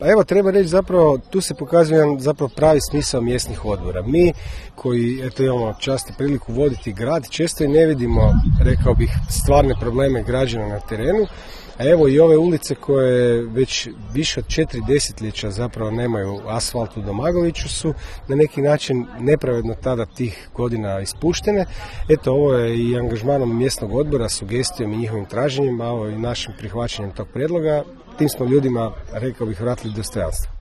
Pa evo, treba reći zapravo, tu se pokazuje jedan zapravo pravi smisao mjesnih odbora. Mi koji imamo čast i priliku voditi grad, često i ne vidimo, rekao bih, stvarne probleme građana na terenu. A evo i ove ulice koje već više od 4 desetljeća zapravo nemaju asfalt u Domagoviću su na neki način nepravedno tada tih godina ispuštene. Eto, ovo je i angažmanom mjesnog odbora, sugestijom i njihovim traženjem, a ovo i našim prihvaćanjem tog prijedloga. Tim smo ljudima, rekao bih, vratili dostojanstvo.